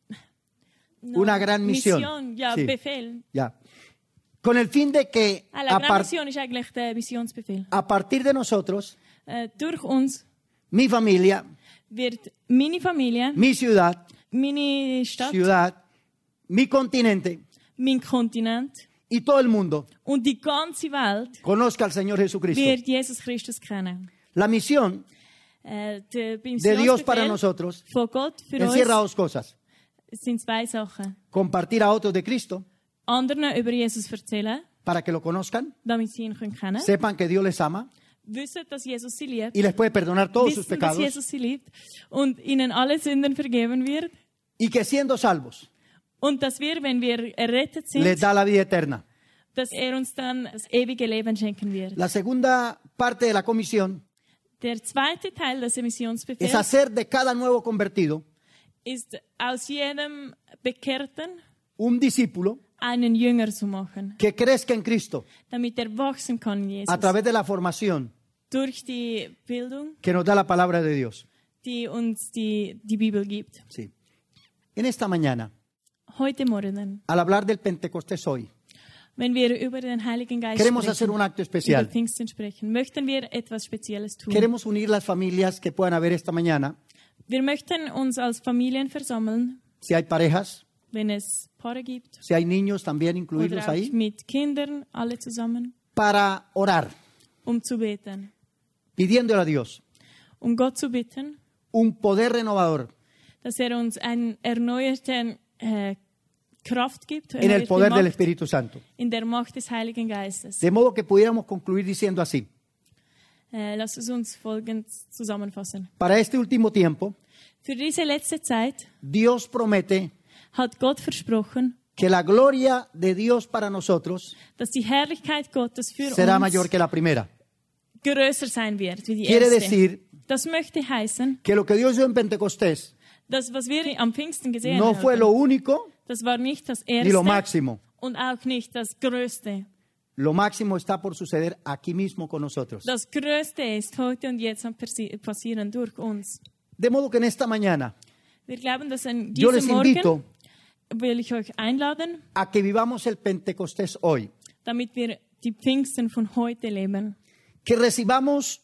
no, Una gran misión. Mission, ja, Sí. Befehl. Ya. Con el fin de que Ah, la a, Gran par- Mission ist eigentlich der Missionsbefehl. a partir de nosotros, Äh, durch uns mi familia, wird meine Familie, mi ciudad, meine Stadt, ciudad, mi continente mein Kontinent y todo el mundo und die ganze Welt conozca al Señor Jesucristo. wird Jesus Christus kennen. La misión Äh, der de Dios para Missionsbefehl nosotros von Gott für encierra uns dos cosas. sind zwei Sachen. Compartir a otros de Cristo Anderen über Jesus erzählen, para que lo conozcan, damit sie ihn können kennen, sepan que Dios les ama wissen, dass Jesus sie liebt, y les puede perdonar todos sus wissen, dass pecados Jesus sie liebt und ihnen alle Sünden vergeben wird y que siendo salvos und dass wir, wenn wir errettet sind, les da la vida eterna. dass er uns dann das ewige Leben schenken wird. La segunda parte de la comisión Der zweite Teil des es Missionsbefehls hacer de cada nuevo convertido ist, aus jedem Bekehrten un discípulo einen Jünger zu machen, que crezca en Cristo damit er wachsen kann in Jesus. a través de la formación Durch die Bildung, que nos da la palabra de Dios. die uns die, die Bibel gibt. Sí. En esta mañana, Heute Morgen, al hablar del Pentecostés hoy, wenn wir über den Heiligen Geist queremos hacer sprechen, un acto über especial. Pfingsten sprechen, möchten wir etwas Spezielles tun. Queremos unir las familias que puedan haber esta mañana. Wir möchten uns als Familien versammeln, Si hay parejas, wenn es Paare gibt, si hay niños, también oder incluirlos auch ahí, mit Kindern, alle zusammen, para orar, um zu beten, pidiéndole a Dios um Gott zu bitten, un poder renovador dass er uns eine erneuerte äh, Kraft gibt, en el erneuerte poder del Macht, Espíritu Santo. in der Macht des Heiligen Geistes. De modo que pudiéramos concluir diciendo así: Äh, lass es uns folgend zusammenfassen. para este último tiempo, Für diese letzte Zeit Dios promete hat Gott versprochen, que la gloria de Dios para nosotros dass die Herrlichkeit Gottes für será uns mayor que la primera. größer sein wird wie die Quiere erste. decir Das möchte heißen, que lo que Dios hizo en Pentecostés dass was wir am Pfingsten gesehen no fue haben, lo único das war nicht das ni lo Erste máximo. und auch nicht das Größte. Lo máximo está por suceder aquí mismo con nosotros. Das Größte ist heute und jetzt am passi- passieren durch uns. De modo que en esta mañana Wir glauben, dass an yo les diesem Morgen invito will ich euch einladen, a que vivamos el Pentecostés hoy, damit wir die Pfingsten von heute leben, que recibamos,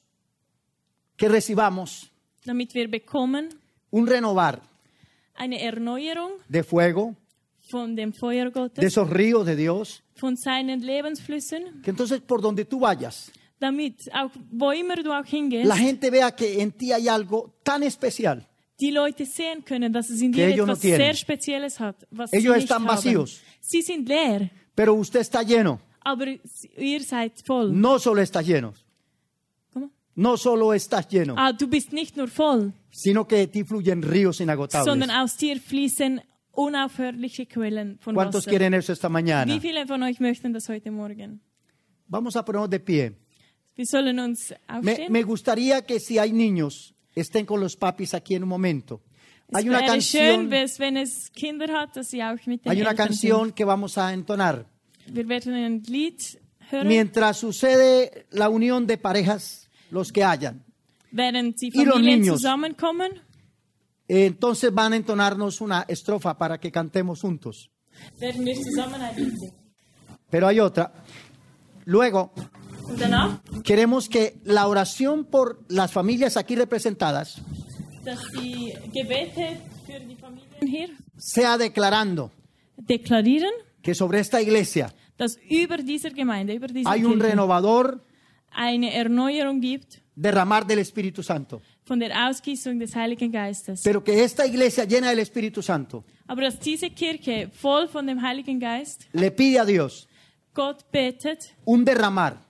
que recibamos damit wir bekommen un renovar eine Erneuerung de fuego, von dem Feuer de Gottes, esos ríos de Dios, von seinen Lebensflüssen, que entonces por donde tú vayas, damit auch wo immer du auch hingehst, la gente vea que en ti hay algo tan especial. die Leute sehen können, dass es in Que dir ellos no etwas tienen. sehr Spezielles hat, was Ellos sie nicht están haben. vacíos. Sie sind leer, Pero usted está lleno, aber ihr seid voll. no solo estás lleno, ¿Cómo? no solo estás lleno, Ah, du bist nicht nur voll, sino que de ti fluyen ríos inagotables. sondern aus dir fließen unaufhörliche Quellen von ¿Cuántos Wasser. quieren eso esta mañana? Wie viele von euch möchten das heute Morgen? Vamos a ponernos de pie. Wir sollen uns Me, aufstehen. me gustaría que si hay niños, estén con los papis aquí en un momento. Es Hay una wäre schön, canción, wes- wenn es Kinder hat, dass sie auch mit den hay una Eltern canción que vamos a entonar. sind. Wir werden ein Lied hören, Mientras sucede la unión de parejas, los que hayan, während die Y los Familien niños. zusammenkommen. eh, entonces van a entonarnos una estrofa para que cantemos juntos. Werden wir zusammen ein Lied singen. Pero hay otra. Luego, Und danach, queremos que la oración por las familias aquí representadas dass die Gebete für die Familien hier sea declarando deklarieren, que sobre esta iglesia dass über dieser Gemeinde, über dieser hay un Kirche renovador eine Erneuerung gibt derramar del Espíritu Santo. von der Ausgießung des Heiligen Geistes. Pero que esta iglesia llena del Espíritu Santo Aber dass diese Kirche voll von dem Heiligen Geist le pide a Dios Gott betet, un derramar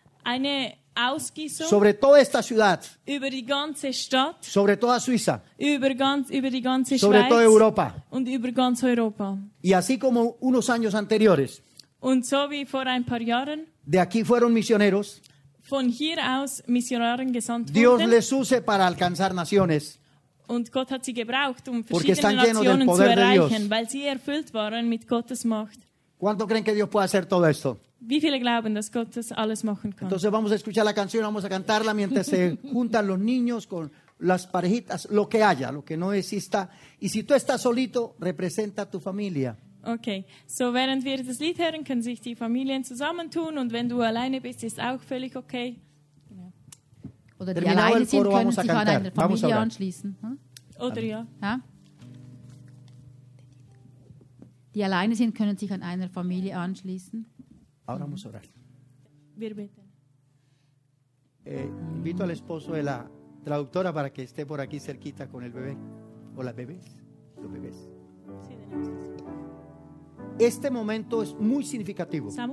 eine Ausgießung sobre toda esta ciudad, über die ganze Stadt, sobre toda Suiza, über, ganz, über die ganze sobre toda Schweiz Europa. und über ganz Europa. Y así como unos años anteriores, Und so wie vor ein paar Jahren de aquí fueron misioneros, von hier aus Missionaren gesandt Dios wurden les use para alcanzar naciones, und Gott hat sie gebraucht, um Porque verschiedene están llenos del Nationen zu poder de Dios. erreichen, weil sie erfüllt waren mit Gottes Macht. ¿Cuánto creen que Dios puede hacer todo esto? Wie viele glauben, dass Gott das alles machen kann? Entonces vamos a escuchar la canción, vamos a cantarla mientras se juntan los niños con las parejitas, lo que haya, lo que no exista. Y si tú estás solito, representa a tu familia. Okay, so während wir das Lied hören, können sich die Familien zusammentun und wenn du alleine bist, ist auch völlig okay. Oder die Terminado alleine el sind, coro, können vamos a sich an cantar. eine Vamos a Familie orar. anschließen. Hm? Oder ja. Ja? Die alleine sind, können sich an einer Familie anschließen. Ahora vamos a orar. Wir beten. Eh, invito al esposo de la traductora para que esté por aquí cerquita con el bebé. O las bebés. Los bebés. Sí, tenemos. Este momento es muy significativo. Samu?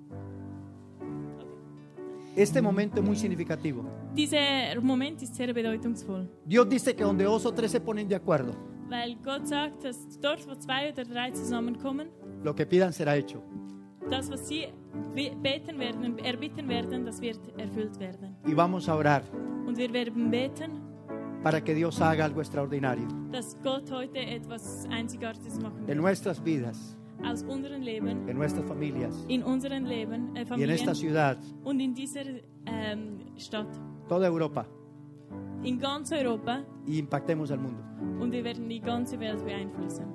Este momento es muy significativo. Dieser Moment ist sehr bedeutungsvoll, Dios dice que donde dos o tres se ponen de acuerdo, weil Gott sagt, dass dort, wo zwei oder drei zusammenkommen, lo que pidan será hecho. das, was sie be- beten werden, erbitten werden, das wird erfüllt werden. Y vamos a orar Und wir werden beten, para que Dios haga algo extraordinario dass Gott heute etwas Einzigartiges machen en wird. nuestras vidas, Aus unserem Leben, en nuestras familias in unserem Leben, äh, y en Familien esta ciudad, und in dieser ähm, Stadt, toda Europa, in ganz Europa, y impactemos al mundo. und wir werden die ganze Welt beeinflussen.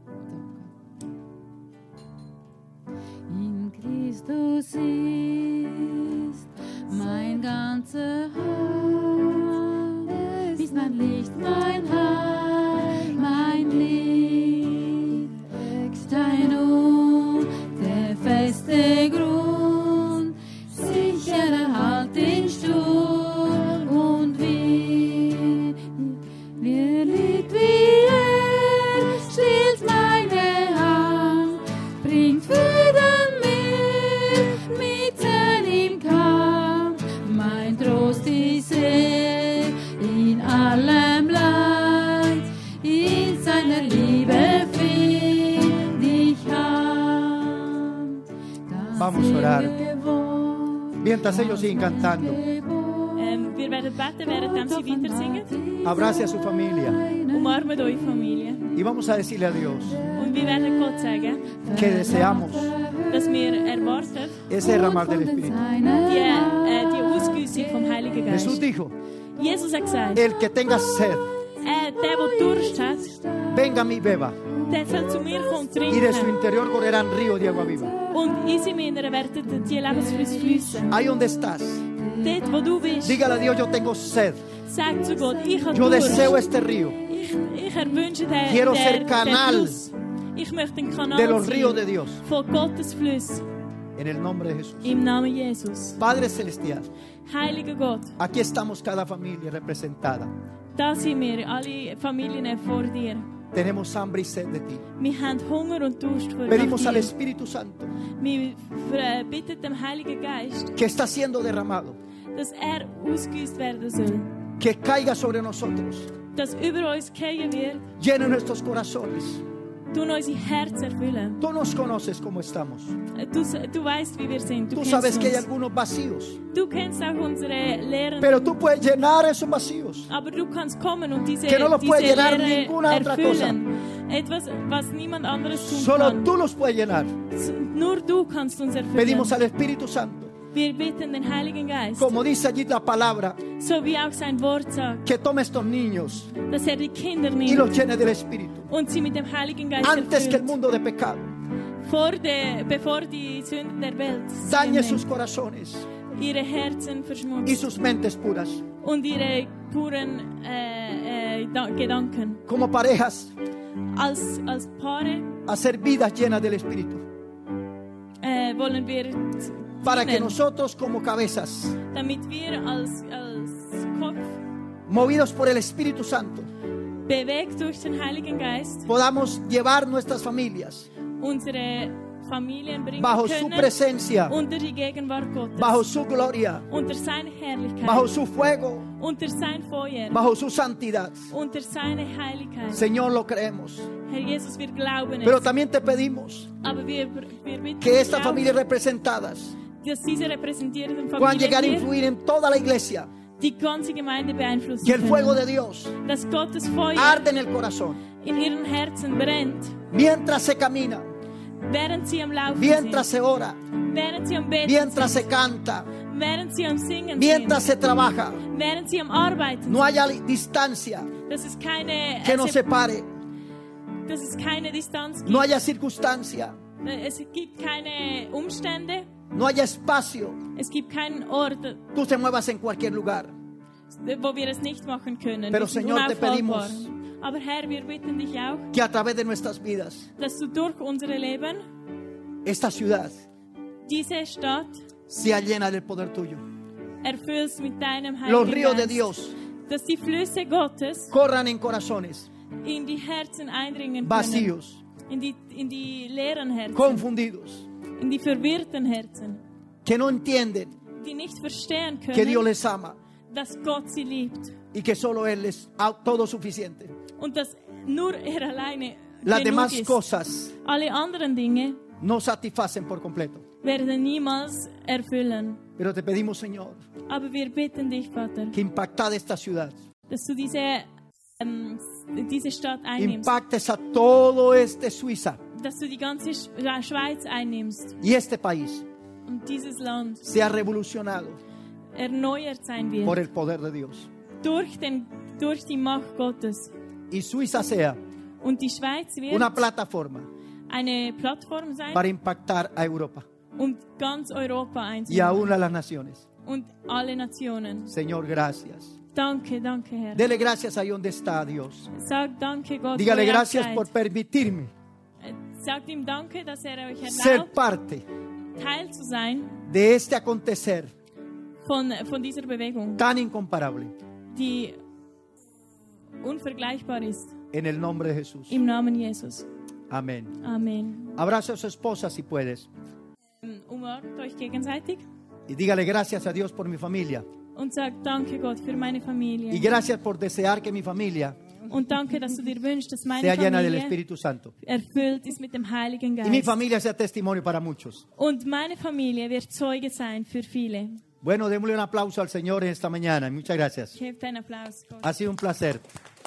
In Christus ist mein ganzer Halt, ist mein Licht, mein Heil, mein Lied, dein Lohn, der feste Grund, sicherer Halt in Sturm und Wind. Mir liegt wie er, stillt meine Hand, bringt Frieden mit, mitten im Kampf. Mein Trost ist er in allem Leid, in seiner Liebe find ich Hand. Das Vamos a orar. er gewohnt, Mientras ellos siguen cantando, Ähm, wir werden beten, während sie weiter singen. abrace a su familia Umarmet eure Familie. y vamos a decirle a Dios Und wir werden Gott sagen, que deseamos dass wir erwarten, ese derramar del Espíritu. die, äh, die Ausgüssung vom Heiligen Geist. Jesús dijo, Jesus hat gesagt, el que tenga sed, äh, der, der Durst hat, venga a mí y beba, der soll zu mir kommen und y de su trinken. interior correrán ríos de agua viva. Und in seinem Inneren werden die Lebensflüsse fließen. Ahí donde estás, Dort, wo du bist, dígale a Dios, yo tengo sed, sag zu Gott, ich habe yo deseo Durst. este río Ich, ich erwünsche den, Quiero der, ser canal den Fluss. Ich möchte ein Kanal de los sein ríos de Dios, von Gottes Fluss. en el nombre de Jesús. Im Namen Jesus. Padre Celestial, Heiliger Gott, aquí estamos cada familia representada. da sind wir, alle Familien vor dir. Tenemos hambre y sed de ti. Wir haben Hunger und Durst vor Pedimos al dir. Espíritu Santo Wir äh, bitten dem Heiligen Geist, que está siendo derramado, dass er ausgüßt werden soll. que caiga sobre nosotros, Dass über uns gehen wird, llene nuestros corazones. tun unsere Herzen erfüllen. Tú nos conoces como estamos. Du, du weißt, wie wir sind. Du, Tú kennst sabes que hay uns. algunos vacíos, Du kennst auch unsere Lehren. pero tú puedes llenar esos vacíos. Aber du kannst kommen und diese, Que no lo diese puede llenar Lehre ninguna otra erfüllen. Etwas, was niemand anderes tun Solo kann. tú los puedes llenar. S- Nur du kannst uns erfüllen. Pedimos al Espíritu Santo, Wir bitten den Heiligen Geist, como dice allí la palabra, so wie auch sein Wort sagt, que tome estos niños dass er die Kinder y los nimmt llene del Espíritu. und sie mit dem Heiligen Geist Antes que el erfüllt, mundo de pecado vor de, bevor die Sünden der Welt dañe sind, sus corazones ihre Herzen y verschmutzt sus mentes puras. und ihre puren äh, äh, da- Gedanken. Como parejas, Als, als Paare hacer vidas llenas del Espíritu. äh, wollen wir Para que dienen, nosotros como cabezas, damit wir als, als Kopf, movidos por el Espíritu Santo, bewegt durch den Heiligen Geist, podamos llevar nuestras familias unsere Familien bringen bajo su können presencia, unter die Gegenwart Gottes, bajo su gloria, unter seine Herrlichkeit, bajo su fuego, unter sein Feuer, bajo su santidad. unter seine Heiligkeit. Señor, lo creemos. Herr Jesus, wir glauben Pero es, también te pedimos aber wir, wir bitten que dich estas auch, familias representadas dass diese repräsentierenden puedan llegar a Familien hier influir en toda la iglesia. die ganze Gemeinde beeinflussen Que el fuego können, de Dios dass Gottes Feuer arde en el corazón in ihren Herzen brennt, mientras se camina während sie am Laufen mientras sind, se ora, während sie am Beten mientras se sind, canta, während sie am Singen mientras sind, se trabaja. während sie am Arbeiten No haya li- distancia sind, dass es keine, que nos äh, separe. dass es keine Distanz gibt, No haya circunstancia. es gibt keine Umstände, No haya espacio. es gibt keinen Ort, Tú te muevas en cualquier lugar. wo wir es nicht machen können. Pero, Wir sind Señor, te unaufhaltbar. pedimos Aber Herr, wir bitten dich auch, Que a través de nuestras vidas, dass du durch unsere Leben esta ciudad diese Stadt sea llena del poder tuyo. erfüllst mit deinem Los Heiligen ríos de Geist. Dios Dass die Flüsse Gottes corran en corazones in die Herzen eindringen können. vacíos, In die, in die leeren Herzen. confundidos, In die verwirrten Herzen. que no entienden Die nicht verstehen que Dios können, les ama dass Gott sie liebt. y que solo Él es au- todo suficiente. Und dass nur er alleine Las genug demás ist. cosas Alle anderen Dinge no satisfacen por completo. werden niemals erfüllen. Pero te pedimos, Señor, Aber wir bitten dich, Vater, que impactada esta ciudad, dass du diese, ähm, diese Stadt einnimmst. impactes a todo este Suiza Dass du die ganze Sch- Sch- Schweiz einnimmst. y este país Und dieses Land sea revolucionado erneuert sein wird. por el poder de Dios. Durch, den, durch die Macht Gottes. Y Suiza sea Und die Schweiz wird una plataforma eine Plattform sein, para impactar a Europa um ganz Europa y aún einzunehmen. a las naciones. Und alle Nationen. Señor, gracias. Danke, danke, Herr. Dele gracias ahí donde está Dios. Sag danke, Gott, Dígale wo ihr gracias seid. por permitirme Äh, Sagt ihm danke, dass er euch ser erlaubt, parte Teil zu sein de este acontecer von, von dieser Bewegung, tan incomparable. die unvergleichbar ist. En el nombre de Jesús. Im Namen Jesus. Amén. Amen. Abraza a su esposa si puedes. Umarmt euch gegenseitig Y dígale gracias a Dios por mi familia. und sagt danke, Gott, für meine Familie. Y gracias por desear que mi familia Und danke, dass du dir wünschst, dass meine sea llena del Familie Espíritu Santo. erfüllt ist mit dem Heiligen Y mi Geist. familia sea testimonio para muchos. Und meine Familie wird Zeuge sein für viele. Bueno, démosle un aplauso al Señor en esta mañana. Muchas gracias. Gebt einen Applaus, Gott. Ha sido un placer.